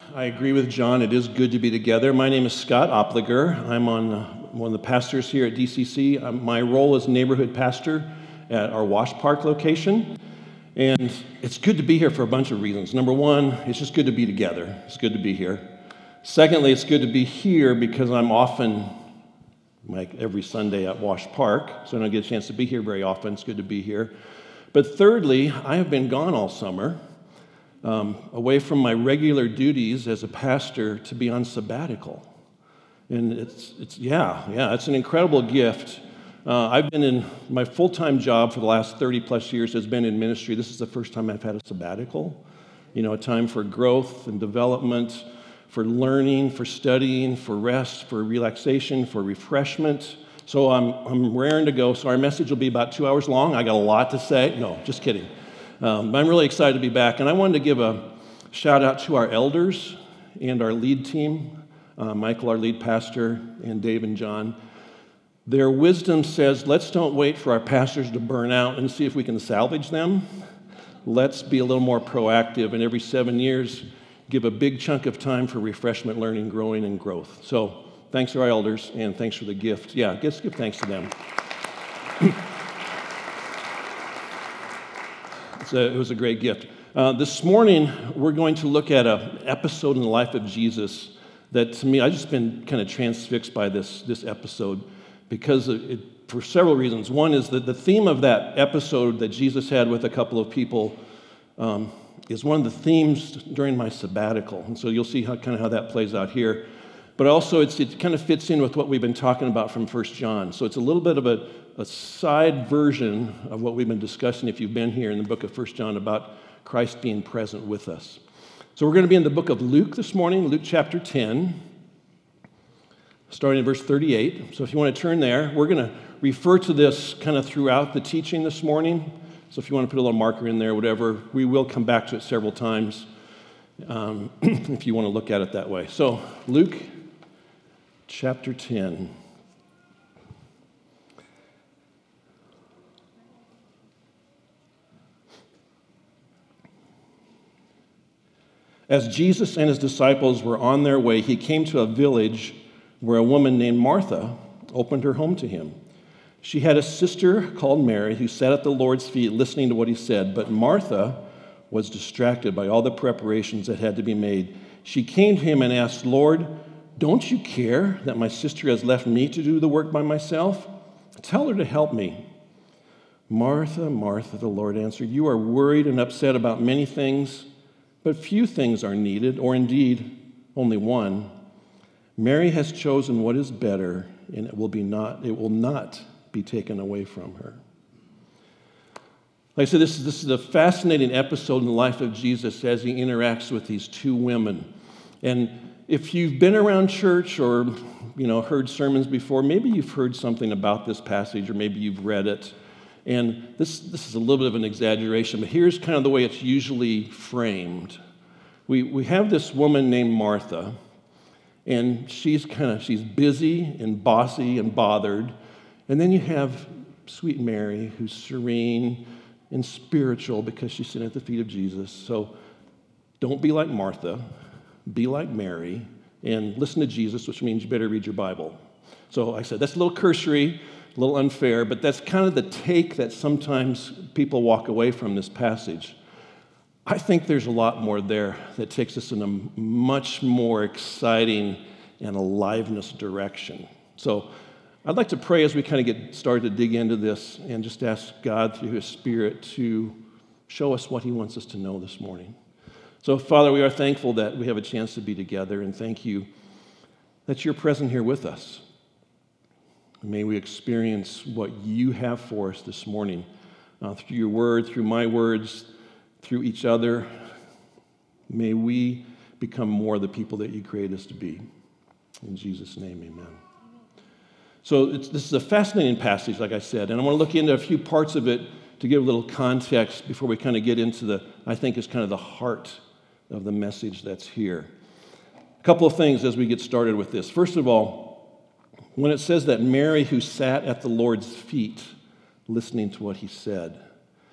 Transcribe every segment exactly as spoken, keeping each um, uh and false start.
I agree with John. It is good to be together. My name is Scott Opliger. I'm on uh, one of the pastors here at D C C. Um, my role is neighborhood pastor at our Wash Park location. And it's good to be here for a bunch of reasons. Number one, it's just good to be together. It's good to be here. Secondly, it's good to be here because I'm often, like every Sunday at Wash Park, so I don't get a chance to be here very often. It's good to be here. But thirdly, I have been gone all summer. Um, away from my regular duties as a pastor to be on sabbatical. And it's, it's yeah, yeah, it's an incredible gift. Uh, I've been in, my full-time job for the last thirty plus years has been in ministry. This is the first time I've had a sabbatical. You know, a time for growth and development, for learning, for studying, for rest, for relaxation, for refreshment. So I'm, I'm raring to go. So our message will be about two hours long. I got a lot to say. No, just kidding. Um, I'm really excited to be back, and I wanted to give a shout out to our elders and our lead team, uh, Michael, our lead pastor, and Dave and John. Their wisdom says, let's don't wait for our pastors to burn out and see if we can salvage them. Let's be a little more proactive, and every seven years, give a big chunk of time for refreshment, learning, growing, and growth. So thanks to our elders, and thanks for the gift. Yeah, let's give thanks to them. A, it was a great gift. Uh, this morning, we're going to look at an episode in the life of Jesus that, to me, I've just been kind of transfixed by this, this episode because it, for several reasons. One is that the theme of that episode that Jesus had with a couple of people um, is one of the themes during my sabbatical. And so you'll see how kind of how that plays out here. But also, it's, it kind of fits in with what we've been talking about from First John. So it's a little bit of a, a side version of what we've been discussing, if you've been here in the book of First John, about Christ being present with us. So we're going to be in the book of Luke this morning, Luke chapter ten, starting in verse thirty-eight. So if you want to turn there, we're going to refer to this kind of throughout the teaching this morning. So if you want to put a little marker in there, whatever, we will come back to it several times um, if you want to look at it that way. So Luke chapter ten. As Jesus and his disciples were on their way, he came to a village where a woman named Martha opened her home to him. She had a sister called Mary who sat at the Lord's feet listening to what he said, but Martha was distracted by all the preparations that had to be made. She came to him and asked, "Lord, don't you care that my sister has left me to do the work by myself? Tell her to help me." "Martha, Martha," the Lord answered, "you are worried and upset about many things, but few things are needed, or indeed only one. Mary has chosen what is better, and it will be not, it will not be taken away from her." Like I said, this is, this is a fascinating episode in the life of Jesus as he interacts with these two women. And if you've been around church or you know heard sermons before, maybe you've heard something about this passage, or maybe you've read it. And this, this is a little bit of an exaggeration, but here's kind of the way it's usually framed. We, we have this woman named Martha, and she's kind of, she's busy and bossy and bothered. And then you have sweet Mary, who's serene and spiritual because she's sitting at the feet of Jesus. So don't be like Martha, be like Mary, and listen to Jesus, which means you better read your Bible. So I said, that's a little cursory, a little unfair, but that's kind of the take that sometimes people walk away from this passage. I think there's a lot more there that takes us in a much more exciting and aliveness direction. So I'd like to pray as we kind of get started to dig into this and just ask God through his Spirit to show us what he wants us to know this morning. So Father, we are thankful that we have a chance to be together, and thank you that you're present here with us. May we experience what you have for us this morning uh, through your word, through my words, through each other. May we become more the people that you create us to be. In Jesus' name, amen. So it's, this is a fascinating passage, like I said, and I want to look into a few parts of it to give a little context before we kind of get into the, I think is kind of the heart of the message that's here. A couple of things as we get started with this. First of all, when it says that Mary, who sat at the Lord's feet listening to what he said,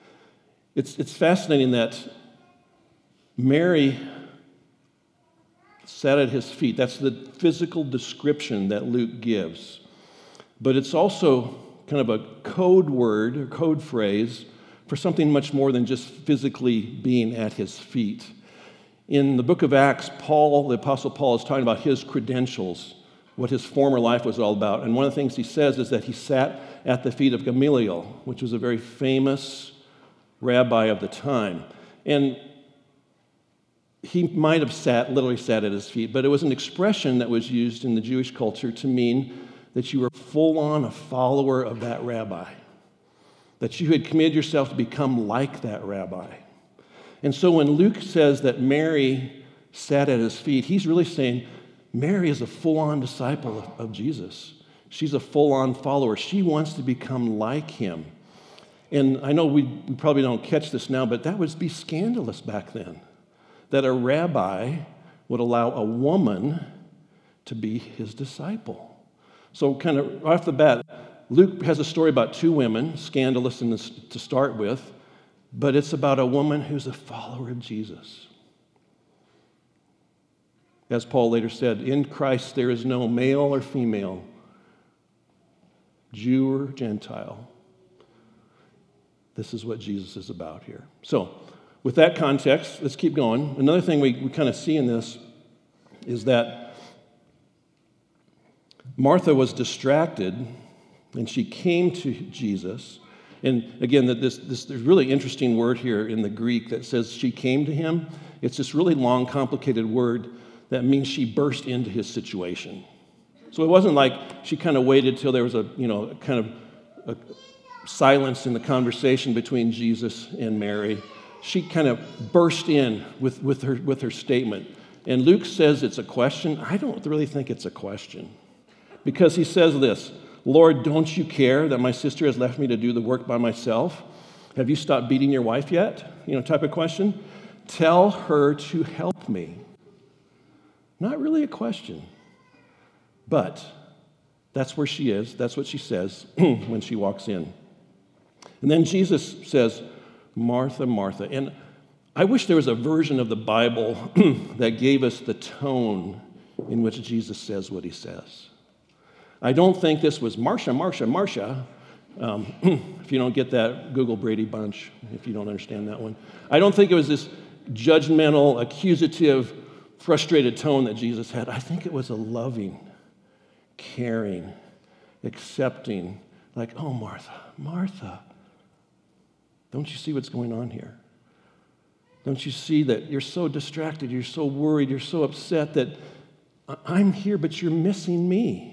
it's, it's fascinating that Mary sat at his feet. That's the physical description that Luke gives. But it's also kind of a code word or code phrase for something much more than just physically being at his feet. In the book of Acts, Paul, the Apostle Paul, is talking about his credentials, what his former life was all about. And one of the things he says is that he sat at the feet of Gamaliel, which was a very famous rabbi of the time. And he might have sat, literally sat at his feet, but it was an expression that was used in the Jewish culture to mean that you were full on a follower of that rabbi, that you had committed yourself to become like that rabbi. And so when Luke says that Mary sat at his feet, he's really saying Mary is a full-on disciple of, of Jesus. She's a full-on follower. She wants to become like him. And I know we, we probably don't catch this now, but that would be scandalous back then, that a rabbi would allow a woman to be his disciple. So kind of right off the bat, Luke has a story about two women, scandalous in this, to start with, but it's about a woman who's a follower of Jesus. As Paul later said, in Christ there is no male or female, Jew or Gentile. This is what Jesus is about here. So, with that context, let's keep going. Another thing we, we kind of see in this is that Martha was distracted and she came to Jesus. And again, this, this, there's a really interesting word here in the Greek that says she came to him. It's this really long, complicated word that means she burst into his situation. So it wasn't like she kind of waited till there was a, you know, kind of a silence in the conversation between Jesus and Mary. She kind of burst in with, with, her, with her statement. And Luke says it's a question. I don't really think it's a question. Because he says this, Lord, don't you care that my sister has left me to do the work by myself? Have you stopped beating your wife yet? You know, type of question. Tell her to help me. Not really a question. But that's where she is. That's what she says when she walks in. And then Jesus says, Martha, Martha. And I wish there was a version of the Bible that gave us the tone in which Jesus says what he says. I don't think this was Marcia, Marcia, Marcia. Um, if you don't get that, Google Brady Bunch, if you don't understand that one. I don't think it was this judgmental, accusative, frustrated tone that Jesus had. I think it was a loving, caring, accepting, like, oh, Martha, Martha, don't you see what's going on here? Don't you see that you're so distracted, you're so worried, you're so upset that I'm here, but you're missing me.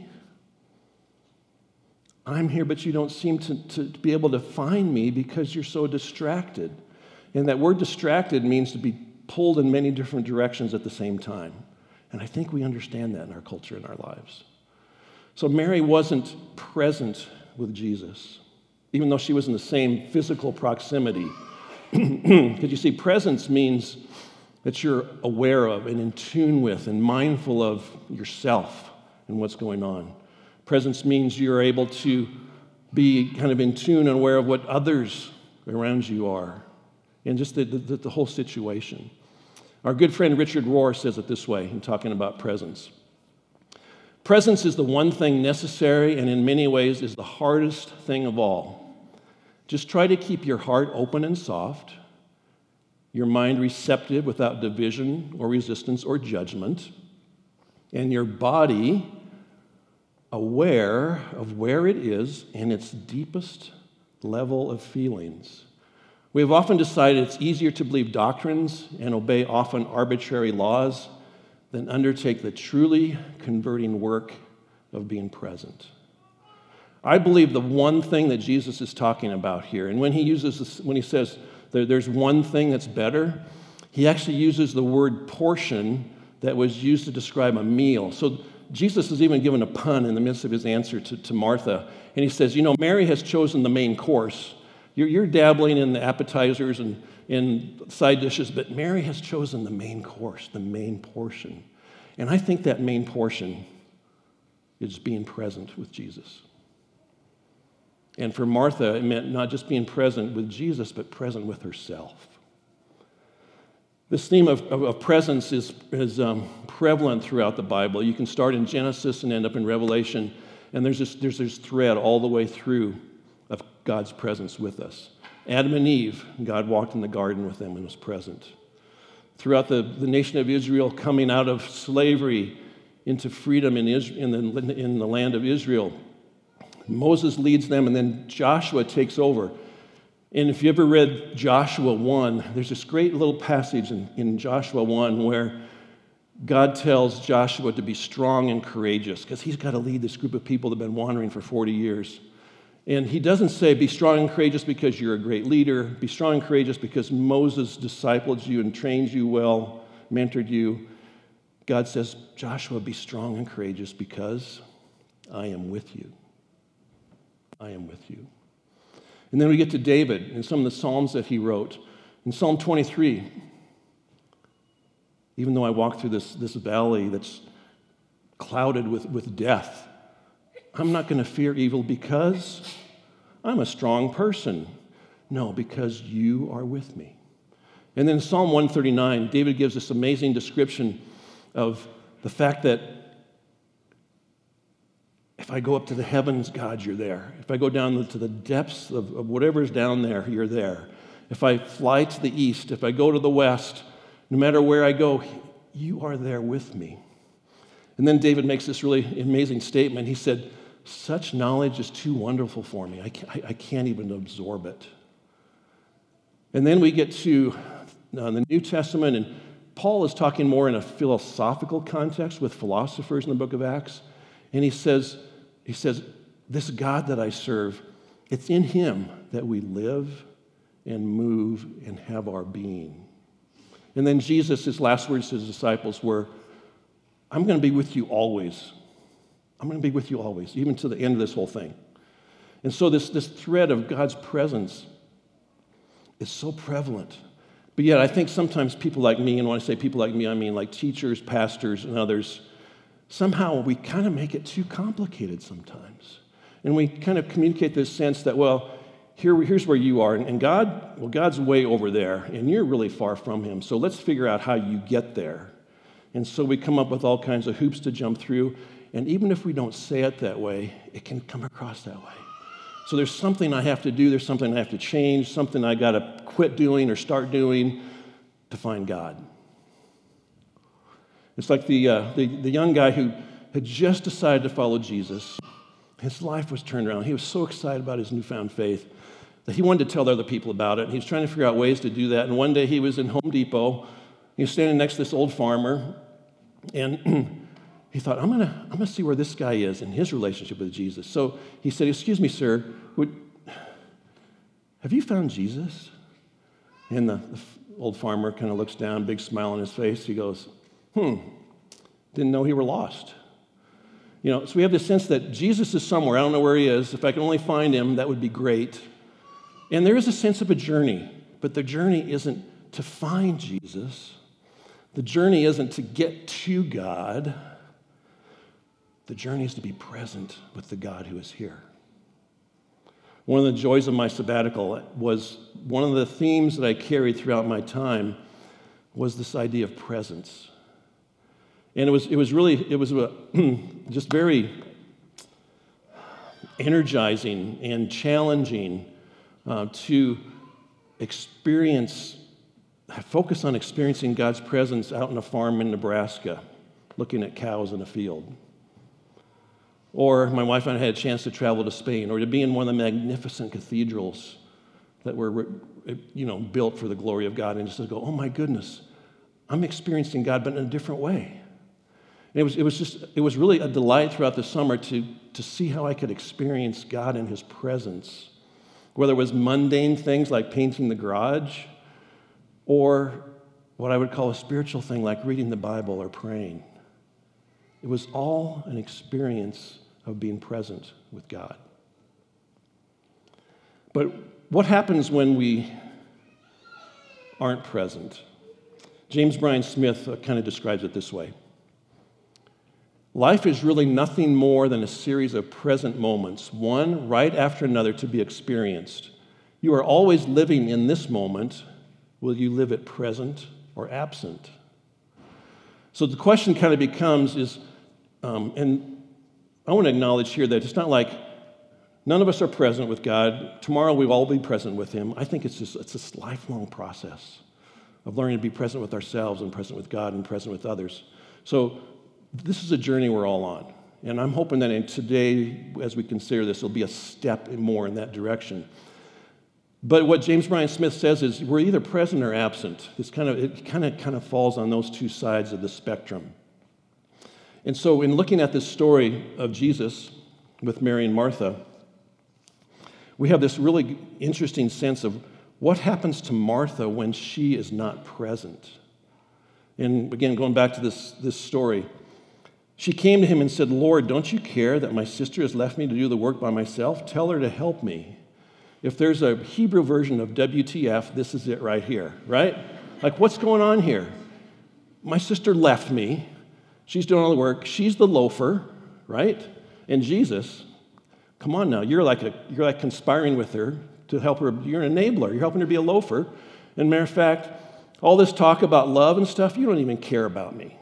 I'm here, but you don't seem to, to be able to find me because you're so distracted. And that word distracted means to be pulled in many different directions at the same time. And I think we understand that in our culture, in our lives. So Mary wasn't present with Jesus, even though she was in the same physical proximity. Because you see, presence means that you're aware of and in tune with and mindful of yourself and what's going on. Presence means you're able to be kind of in tune and aware of what others around you are and just the, the, the whole situation. Our good friend Richard Rohr says it this way in talking about presence. Presence is the one thing necessary and in many ways is the hardest thing of all. Just try to keep your heart open and soft, your mind receptive without division or resistance or judgment, and your body aware of where it is in its deepest level of feelings. We have often decided it's easier to believe doctrines and obey often arbitrary laws than undertake the truly converting work of being present. I believe the one thing that Jesus is talking about here, and when he uses this, when he says there, there's one thing that's better, he actually uses the word portion that was used to describe a meal. So Jesus is even given a pun in the midst of his answer to, to Martha. And he says, you know, Mary has chosen the main course. You're, you're dabbling in the appetizers and, and side dishes, but Mary has chosen the main course, the main portion. And I think that main portion is being present with Jesus. And for Martha, it meant not just being present with Jesus, but present with herself. This theme of, of, of presence is, is um, prevalent throughout the Bible. You can start in Genesis and end up in Revelation, and there's this, there's this thread all the way through of God's presence with us. Adam and Eve, God walked in the garden with them and was present. Throughout the, the nation of Israel coming out of slavery into freedom in, Israel, in, the, in the land of Israel, Moses leads them, and then Joshua takes over. And if you ever read Joshua one, there's this great little passage in, in Joshua one where God tells Joshua to be strong and courageous because he's got to lead this group of people that have been wandering for forty years. And he doesn't say, be strong and courageous because you're a great leader. Be strong and courageous because Moses discipled you and trained you well, mentored you. God says, Joshua, be strong and courageous because I am with you. I am with you. And then we get to David and some of the Psalms that he wrote. In Psalm twenty-three, even though I walk through this, this valley that's clouded with, with death, I'm not going to fear evil because I'm a strong person. No, because you are with me. And then in Psalm one thirty-nine, David gives this amazing description of the fact that if I go up to the heavens, God, you're there. If I go down to the depths of, of whatever's down there, you're there. If I fly to the east, if I go to the west, no matter where I go, you are there with me. And then David makes this really amazing statement. He said, such knowledge is too wonderful for me. I can't, I can't even absorb it. And then we get to uh, the New Testament, and Paul is talking more in a philosophical context with philosophers in the book of Acts. And he says, he says, this God that I serve, it's in him that we live and move and have our being. And then Jesus, his last words to his disciples were, I'm going to be with you always. I'm going to be with you always, even to the end of this whole thing. And so this, this thread of God's presence is so prevalent. But yet I think sometimes people like me, and when I say people like me, I mean like teachers, pastors, and others, somehow we kind of make it too complicated sometimes. And we kind of communicate this sense that, well, here, here's where you are. And God, well, God's way over there, and you're really far from him. So let's figure out how you get there. And so we come up with all kinds of hoops to jump through. And even if we don't say it that way, it can come across that way. So there's something I have to do. There's something I have to change, something I got to quit doing or start doing to find God. It's like the, uh, the, the young guy who had just decided to follow Jesus. His life was turned around. He was so excited about his newfound faith that he wanted to tell other people about it. He was trying to figure out ways to do that. And one day he was in Home Depot. He was standing next to this old farmer. And he thought, I'm going to I'm gonna see where this guy is in his relationship with Jesus. So he said, excuse me, sir, would, have you found Jesus? And the, the old farmer kind of looks down, big smile on his face. He goes, hmm, didn't know he were lost. You know, so we have this sense that Jesus is somewhere. I don't know where he is. If I can only find him, that would be great. And there is a sense of a journey, but the journey isn't to find Jesus. The journey isn't to get to God. The journey is to be present with the God who is here. One of the joys of my sabbatical was one of the themes that I carried throughout my time was this idea of presence. And it was it was really, it was a, just very energizing and challenging uh, to experience, focus on experiencing God's presence out in a farm in Nebraska, looking at cows in a field. Or my wife and I had a chance to travel to Spain, or to be in one of the magnificent cathedrals that were, you know, built for the glory of God, and just to go, oh my goodness, I'm experiencing God, but in a different way. And it was, it was just, it was really a delight throughout the summer to, to see how I could experience God in his presence, whether it was mundane things like painting the garage, or what I would call a spiritual thing like reading the Bible or praying. It was all an experience of being present with God. But what happens when we aren't present? James Bryan Smith kind of describes it this way. Life is really nothing more than a series of present moments, one right after another to be experienced. You are always living in this moment. Will you live it present or absent. So the question kind of becomes is, um, and I want to acknowledge here that it's not like none of us are present with God. Tomorrow we will all be present with him. I think it's just it's this lifelong process of learning to be present with ourselves and present with God and present with others. So this is a journey we're all on. And I'm hoping that in today, as we consider this, it'll be a step more in that direction. But what James Bryan Smith says is we're either present or absent. It's kind of, it kind of, kind of falls on those two sides of the spectrum. And so in looking at this story of Jesus with Mary and Martha, we have this really interesting sense of what happens to Martha when she is not present. And again, going back to this, this story, she came to him and said, "Lord, don't you care that my sister has left me to do the work by myself? Tell her to help me." If there's a Hebrew version of W T F, this is it right here, right? Like, what's going on here? My sister left me. She's doing all the work. She's the loafer, right? And Jesus, come on now, you're like a, you're like conspiring with her to help her. You're an enabler. You're helping her be a loafer. And matter of fact, all this talk about love and stuff, you don't even care about me.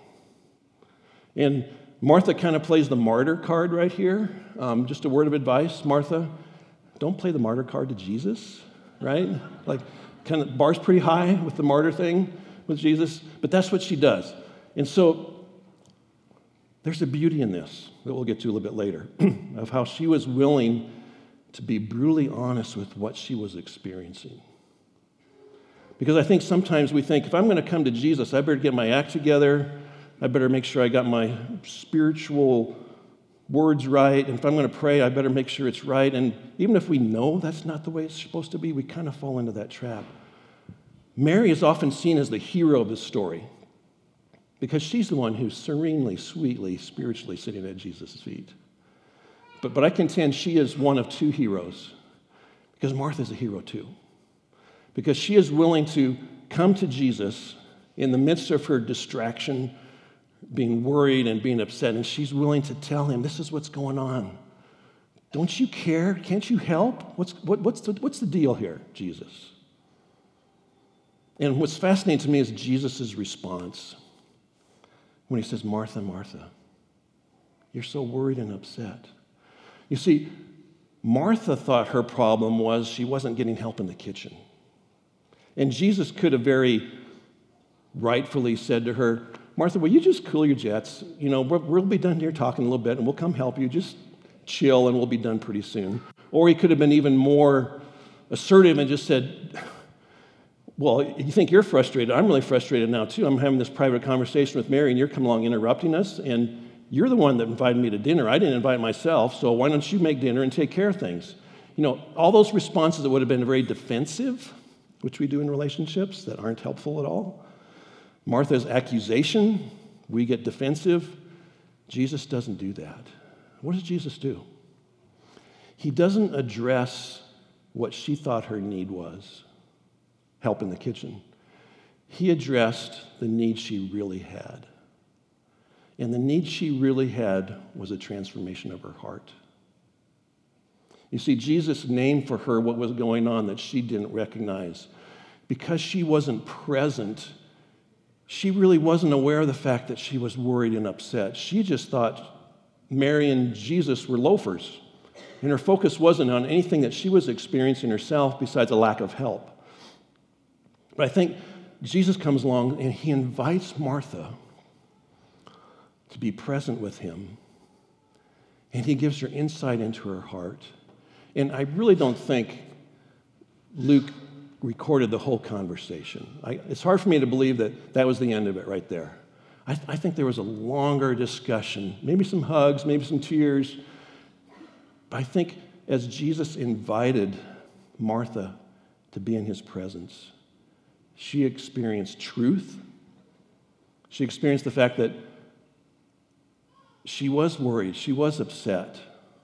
And Martha kind of plays the martyr card right here. Um, just a word of advice, Martha, don't play the martyr card to Jesus, right? Like, kind of bar's pretty high with the martyr thing with Jesus, but that's what she does. And so there's a beauty in this that we'll get to a little bit later of how she was willing to be brutally honest with what she was experiencing. Because I think sometimes we think, if I'm going to come to Jesus, I better get my act together. I better make sure I got my spiritual words right. And if I'm going to pray, I better make sure it's right. And even if we know that's not the way it's supposed to be, we kind of fall into that trap. Mary is often seen as the hero of the story because she's the one who's serenely, sweetly, spiritually sitting at Jesus' feet. But, but I contend she is one of two heroes because Martha's a hero too. Because she is willing to come to Jesus in the midst of her distraction, being worried and being upset, and she's willing to tell him, this is what's going on. Don't you care? Can't you help? What's, what, what's, the, what's the deal here, Jesus? And what's fascinating to me is Jesus' response when he says, Martha, Martha, you're so worried and upset. You see, Martha thought her problem was she wasn't getting help in the kitchen. And Jesus could have very rightfully said to her, Martha, will you just cool your jets? You know, we'll, we'll be done here talking a little bit, and we'll come help you. Just chill, and we'll be done pretty soon. Or he could have been even more assertive and just said, well, you think you're frustrated. I'm really frustrated now, too. I'm having this private conversation with Mary, and you're coming along interrupting us, and you're the one that invited me to dinner. I didn't invite myself, so why don't you make dinner and take care of things? You know, all those responses that would have been very defensive, which we do in relationships that aren't helpful at all. Martha's accusation, we get defensive. Jesus doesn't do that. What does Jesus do? He doesn't address what she thought her need was, help in the kitchen. He addressed the need she really had. And the need she really had was a transformation of her heart. You see, Jesus named for her what was going on that she didn't recognize. Because she wasn't present, she really wasn't aware of the fact that she was worried and upset. She just thought Mary and Jesus were loafers. And her focus wasn't on anything that she was experiencing herself besides a lack of help. But I think Jesus comes along and he invites Martha to be present with him. And he gives her insight into her heart. And I really don't think Luke recorded the whole conversation. I, it's hard for me to believe that that was the end of it right there. I, I think there was a longer discussion, maybe some hugs, maybe some tears. But I think as Jesus invited Martha to be in his presence, she experienced truth. She experienced the fact that she was worried, she was upset,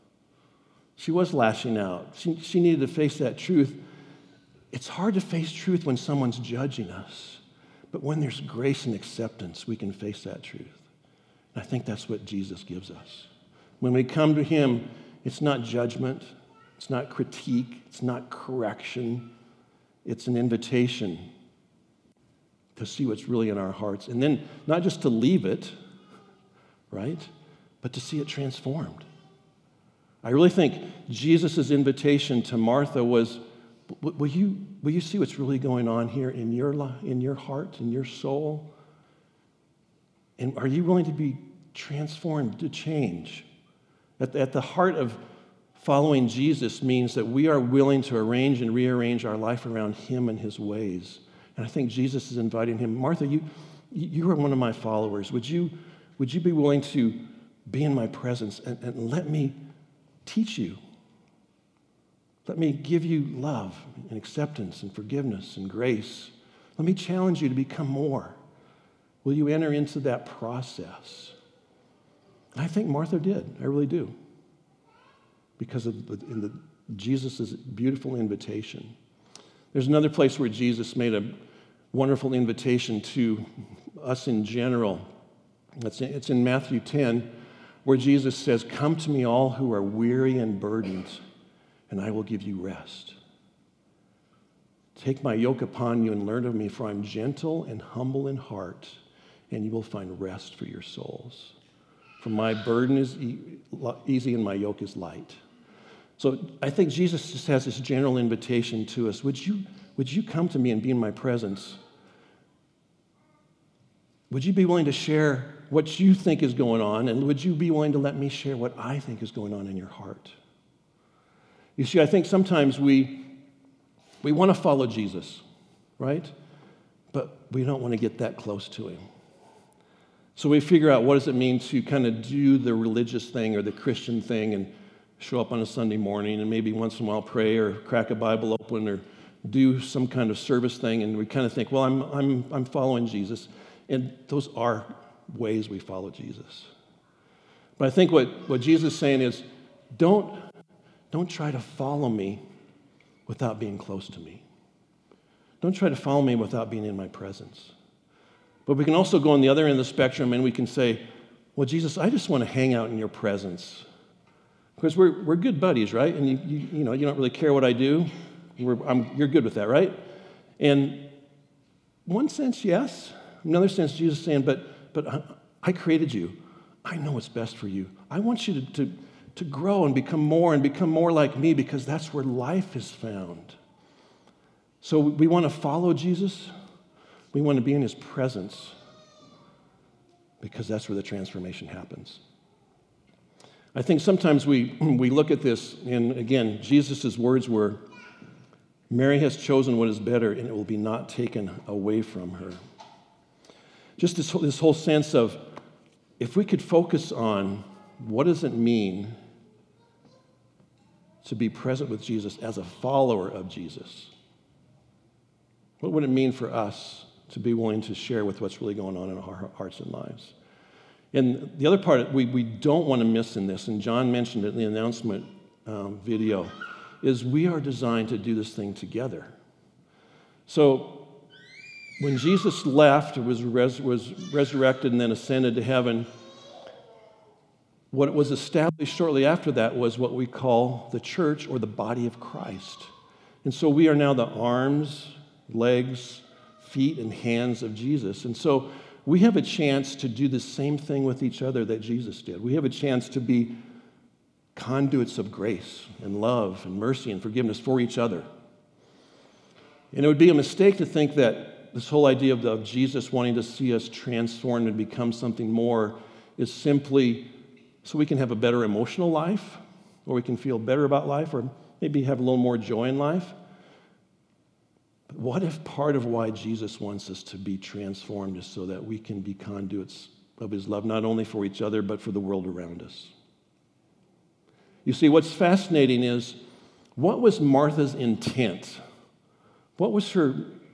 she was lashing out. She, she needed to face that truth. It's hard to face truth when someone's judging us, but when there's grace and acceptance, we can face that truth. And I think that's what Jesus gives us. When we come to him, it's not judgment, it's not critique, it's not correction, it's an invitation to see what's really in our hearts. And then not just to leave it, right, but to see it transformed. I really think Jesus' invitation to Martha was, will you, will you see what's really going on here in your life, in your heart, in your soul? And are you willing to be transformed, to change? At the, at the heart of following Jesus means that we are willing to arrange and rearrange our life around him and his ways. And I think Jesus is inviting him, Martha, you, you are one of my followers. Would you, would you be willing to be in my presence and, and let me teach you? Let me give you love and acceptance and forgiveness and grace. Let me challenge you to become more. Will you enter into that process? And I think Martha did. I really do. Because of the, in the, Jesus' beautiful invitation. There's another place where Jesus made a wonderful invitation to us in general. It's in, it's in Matthew ten, where Jesus says, "Come to me all who are weary and burdened, and I will give you rest. Take my yoke upon you and learn of me, for I'm gentle and humble in heart, and you will find rest for your souls. For my burden is e- easy and my yoke is light." So I think Jesus just has this general invitation to us. Would you, would you come to me and be in my presence? Would you be willing to share what you think is going on, and would you be willing to let me share what I think is going on in your heart? You see, I think sometimes we, we want to follow Jesus, right? But we don't want to get that close to him. So we figure out, what does it mean to kind of do the religious thing or the Christian thing and show up on a Sunday morning and maybe once in a while pray or crack a Bible open or do some kind of service thing, and we kind of think, well, I'm, I'm, I'm following Jesus. And those are ways we follow Jesus. But I think what, what Jesus is saying is, don't, don't try to follow me without being close to me. Don't try to follow me without being in my presence. But we can also go on the other end of the spectrum and we can say, well, Jesus, I just want to hang out in your presence. Because we're, we're good buddies, right? And you, you, you know, you don't really care what I do. We're, I'm, you're good with that, right? And one sense, yes. Another sense, Jesus is saying, but, but I, I created you. I know what's best for you. I want you to, to, to grow and become more and become more like me, because that's where life is found. So we want to follow Jesus. We want to be in his presence, because that's where the transformation happens. I think sometimes we, we look at this, and again, Jesus' words were, Mary has chosen what is better, and it will be not taken away from her. Just this, this whole sense of, if we could focus on what does it mean to be present with Jesus as a follower of Jesus? What would it mean for us to be willing to share with what's really going on in our hearts and lives? And the other part we, we don't want to miss in this, and John mentioned it in the announcement um, video, is we are designed to do this thing together. So when Jesus left, was, res, was resurrected and then ascended to heaven, what was established shortly after that was what we call the church, or the body of Christ. And so we are now the arms, legs, feet, and hands of Jesus. And so we have a chance to do the same thing with each other that Jesus did. We have a chance to be conduits of grace and love and mercy and forgiveness for each other. And it would be a mistake to think that this whole idea of, the, of Jesus wanting to see us transformed and become something more is simply so we can have a better emotional life, or we can feel better about life, or maybe have a little more joy in life. But what if part of why Jesus wants us to be transformed is so that we can be conduits of his love, not only for each other, but for the world around us? You see, what's fascinating is, what was Martha's intent? What was her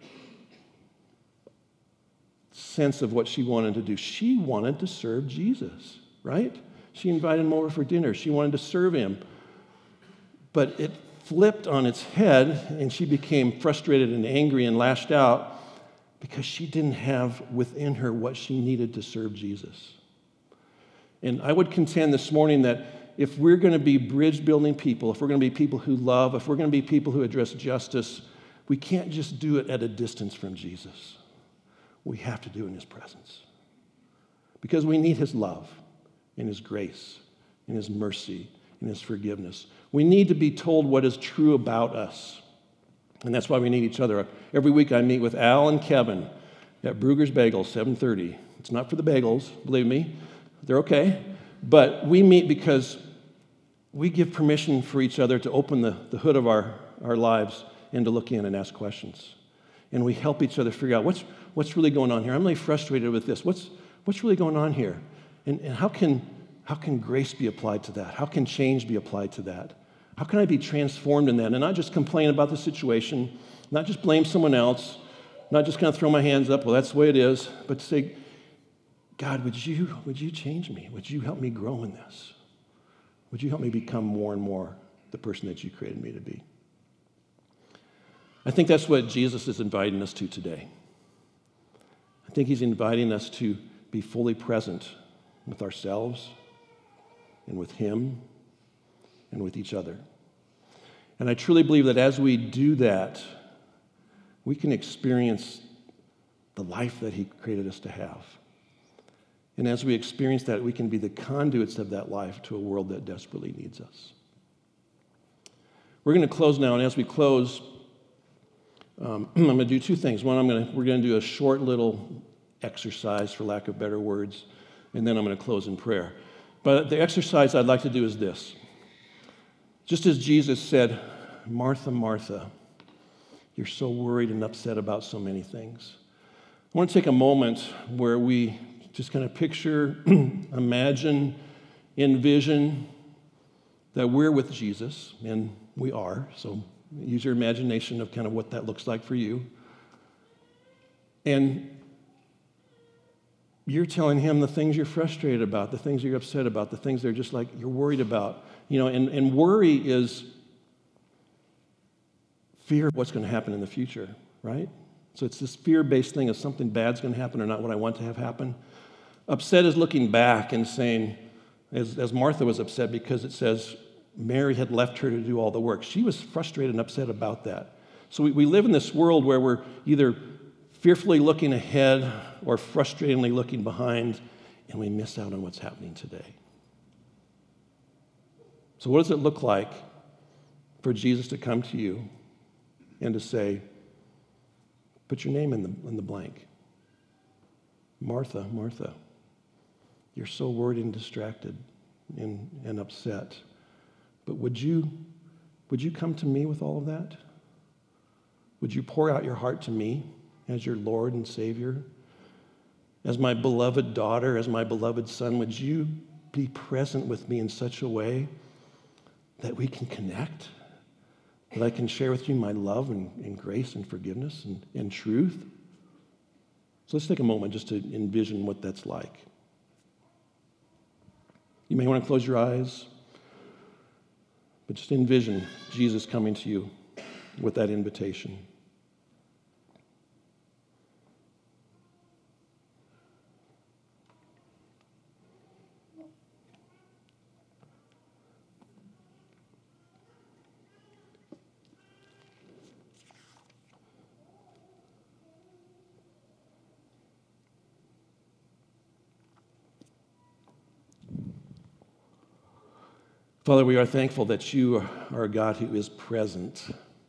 sense of what she wanted to do? She wanted to serve Jesus, right? She invited him over for dinner. She wanted to serve him. But it flipped on its head, and she became frustrated and angry and lashed out because she didn't have within her what she needed to serve Jesus. And I would contend this morning that if we're going to be bridge-building people, if we're going to be people who love, if we're going to be people who address justice, we can't just do it at a distance from Jesus. we have to do in his presence. Because we need his love and his grace and his mercy and his forgiveness. We need to be told what is true about us. And that's why we need each other. Every week I meet with Al and Kevin at Brugger's Bagels, seven thirty. It's not for the bagels, believe me. They're okay. But we meet because we give permission for each other to open the, the hood of our, our lives and to look in and ask questions. And we help each other figure out what's, what's really going on here. I'm really frustrated with this. What's, what's really going on here? And, and how can, how can grace be applied to that? How can change be applied to that? How can I be transformed in that? And not just complain about the situation, not just blame someone else, not just kind of throw my hands up, well, that's the way it is, but to say, God, would you, would you change me? Would you help me grow in this? Would you help me become more and more the person that you created me to be? I think that's what Jesus is inviting us to today. I think he's inviting us to be fully present with ourselves and with him and with each other. And I truly believe that as we do that, we can experience the life that he created us to have. And as we experience that, we can be the conduits of that life to a world that desperately needs us. We're going to close now, and as we close, um, I'm going to do two things. One, I'm going to, we're going to do a short little exercise, for lack of better words, and then I'm going to close in prayer. But the exercise I'd like to do is this. Just as Jesus said, Martha, Martha, you're so worried and upset about so many things. I want to take a moment where we just kind of picture, imagine, envision that we're with Jesus, and we are, so use your imagination of kind of what that looks like for you. And you're telling him the things you're frustrated about, the things you're upset about, the things they're just like you're worried about. You know, and, and worry is fear of what's going to happen in the future, right? So it's this fear-based thing of something bad's going to happen or not what I want to have happen. Upset is looking back and saying, as, as Martha was upset because it says Mary had left her to do all the work. She was frustrated and upset about that. So we, we live in this world where we're either fearfully looking ahead or frustratingly looking behind, and we miss out on what's happening today. So what does it look like for Jesus to come to you and to say, put your name in the, in the blank. Martha, Martha, you're so worried and distracted and, and upset. But would you, would you come to me with all of that? Would you pour out your heart to me as your Lord and Savior? As my beloved daughter, as my beloved son, would you be present with me in such a way that we can connect? That I can share with you my love and, and grace and forgiveness and, and truth? So let's take a moment just to envision what that's like. You may want to close your eyes, but just envision Jesus coming to you with that invitation. Father, we are thankful that you are a God who is present.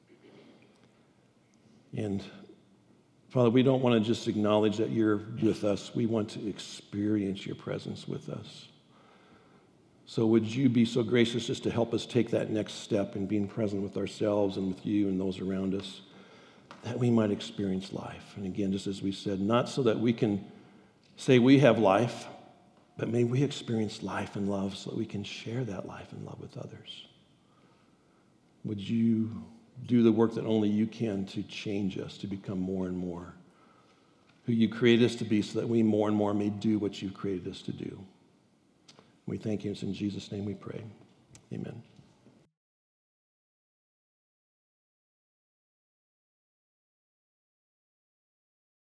And Father, we don't want to just acknowledge that you're with us. We want to experience your presence with us. So would you be so gracious just to help us take that next step in being present with ourselves and with you and those around us, that we might experience life. And again, just as we said, not so that we can say we have life, but may we experience life and love so that we can share that life and love with others. Would you do the work that only you can to change us, to become more and more who you created us to be so that we more and more may do what you've created us to do. We thank you. It's in Jesus' name we pray. Amen.